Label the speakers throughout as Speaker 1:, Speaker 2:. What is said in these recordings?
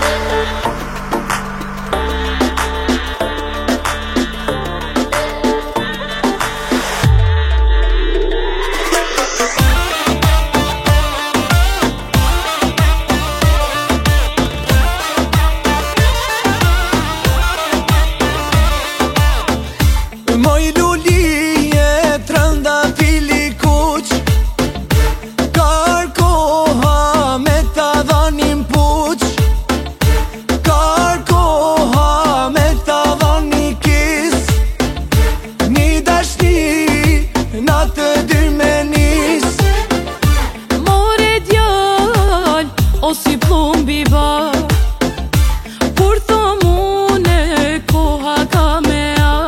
Speaker 1: Moj lulije trënda fili kuq, kar koha me ta dhanim puq, kar koha me ta dhani kis, një dashni na të dy me nis.
Speaker 2: More djall, o si plumbi ba, kur thomune koha ka me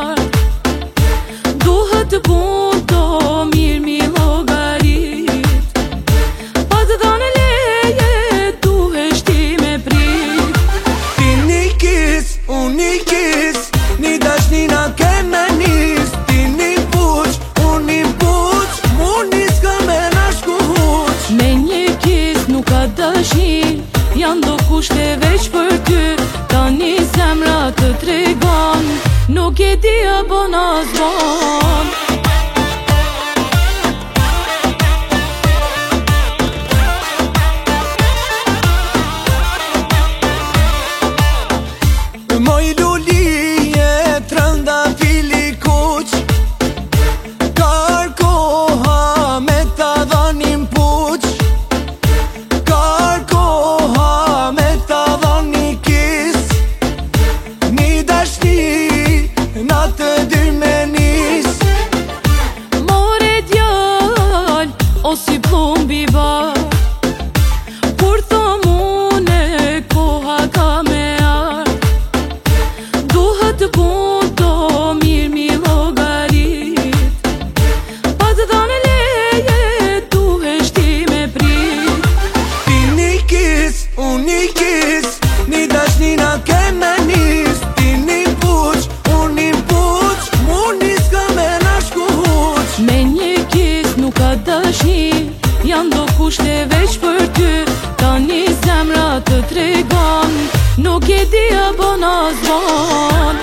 Speaker 2: punto mirë mi logarit, pa të dhanë leje duhesh ti me prit.
Speaker 1: Ti një kis, unë një kis, një dashni na ke me nis. Ti një puq, unë një puq, mu nis ka me na shku huq.
Speaker 2: Me një kis nuk ka dashni, janë do kushte veç për ty. Tani zemra të tregon, nuk e di apo na zbon.
Speaker 1: Moj lulije trënda fili kuq, kar koha me ta dhanim puq, kar koha me ta dhani kis, një dashni na të dy me nis.
Speaker 2: More djall, o si plumbi ba, kur thomune koha ka me punto mirë mi logarit, pa të dhanë leje duhesh ti me prit.
Speaker 1: Ti një kis, unë një kis, një dashni na ke me nis. Ti një puq, unë një puq, mu nis ka me na shku huq.
Speaker 2: Me një kis nuk ka dashni, janë do kushte veç për ty. Tani zemra të tregon, nuk e di apo na zbon.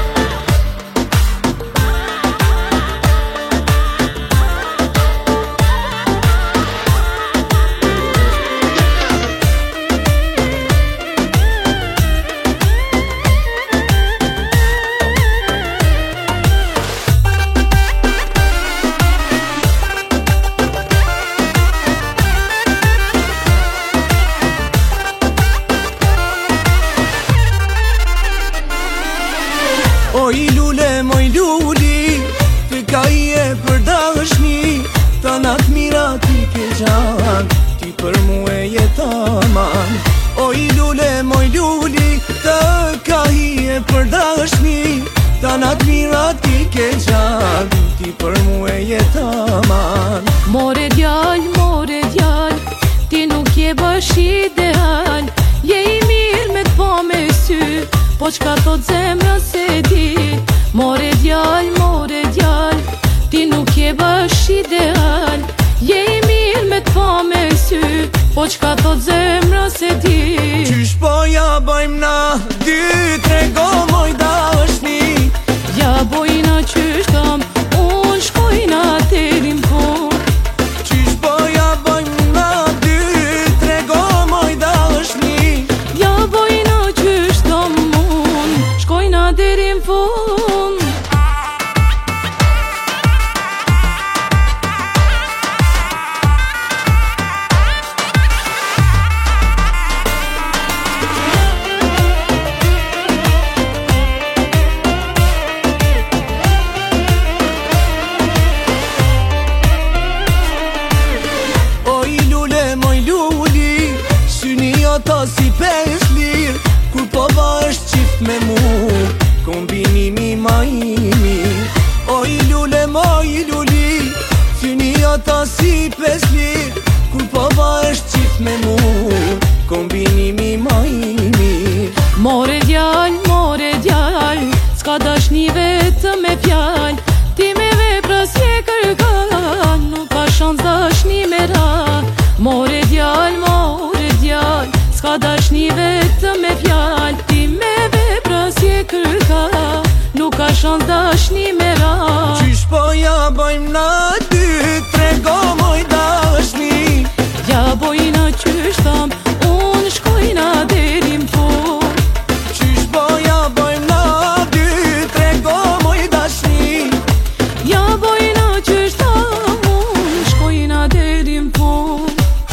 Speaker 1: Oj lule, moj luli, të ka i e për dashni. Ta nat mira ti ke gjan, ti për mu e jetaman. Oj lule, moj luli, të ka i e për dashni. Ta nat mira ti ke gjan, ti për mu e jetaman.
Speaker 2: More djall, ti nuk je bash ideal. Je i mirë me t'po me sy, po qka thot zemra se di. More djall, ti nuk je bash ideal. Je i mirë me t'po me sy, po qka thot zemra se di.
Speaker 1: Qysh po ja bajmë na dy, trego moj dashni.
Speaker 2: Ja bojna qysh tam, unë shkojna terim pun.
Speaker 1: Qysh po ja bajmë na dy, trego moj dashni.
Speaker 2: Ja bojna qysh tam, unë shkojna terim pun.
Speaker 1: Ta si pes lir, kur po është qift me mu, kombinimi ma i mir. Oj lule, moj luli, syni ata si pes lir, kur po është qift me mu, kombinimi ma i mir.
Speaker 2: More djall, s'ka dashni vetëm me fjall. Ti me vepra s'je kërkan, nuk ka shans dashni me ra. More djall, s'ka dashni vetë me fjall, ti me vepra si e kërka, nuk ka shans dashni me ra.
Speaker 1: Qysh po ja bojmë na dy, trego moj dashni.
Speaker 2: Ja bojna qysh tham, unë shkojna deri m'fund.
Speaker 1: Qysh po ja bojmë na dy, trego moj dashni.
Speaker 2: Ja bojna qysh tham, unë shkojna deri m'fund.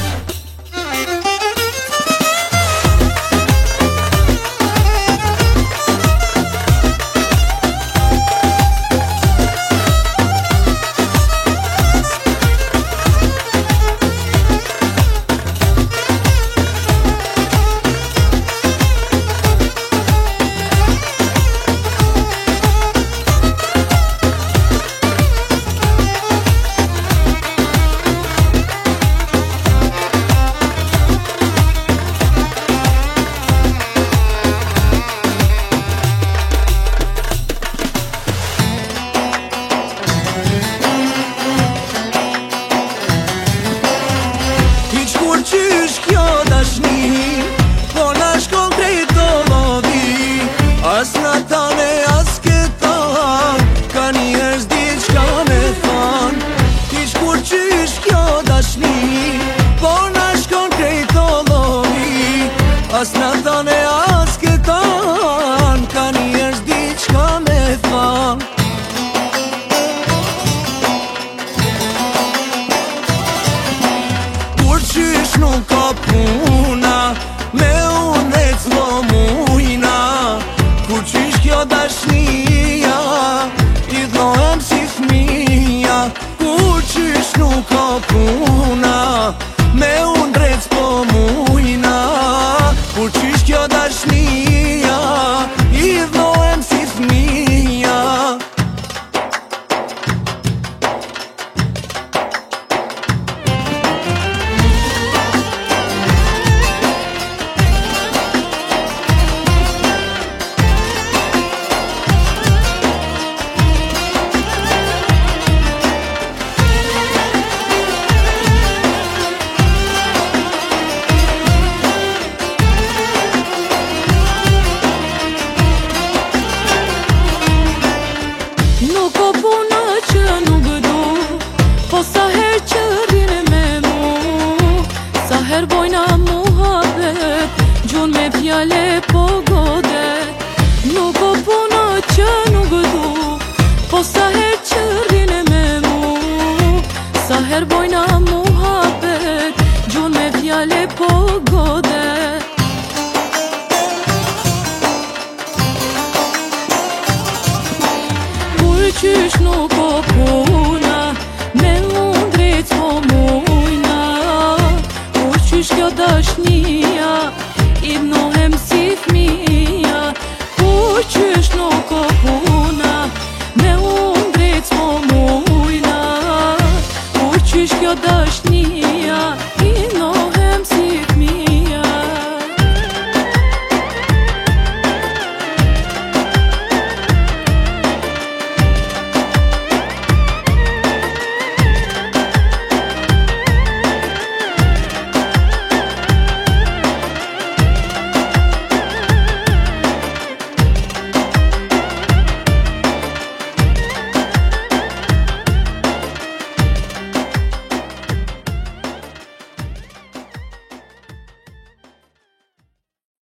Speaker 1: Qysh kjo dashni, po na shkon krejt do lodhi. As na tane, as këta, ka njerëz diçka me than. Qysh kjo dashni, po na shkon krejt do lodhi. As na tane, as këta, ka njerëz diçka me than. Qysh nuk ka puna, me unë e t'lo mujna. Kur qysh kjo dashnia, i dhnohem si fmija. Kur qysh nuk ka puna, me unë drejt s'po mujna. Kur qysh kjo dashnia, i dhnohem si fmija.
Speaker 2: Nuk o puna që nuk du, po sa her që rrinë me mu. Sa her bojna muhabet, gjun me fjale po godet. Nuk o puna që nuk du, po sa her që rrinë me mu. Sa her bojna muhabet, gjun me fjale po godet. Qysh nuk o puna, me unë drejt s'po mujna. Qysh kjo dashni,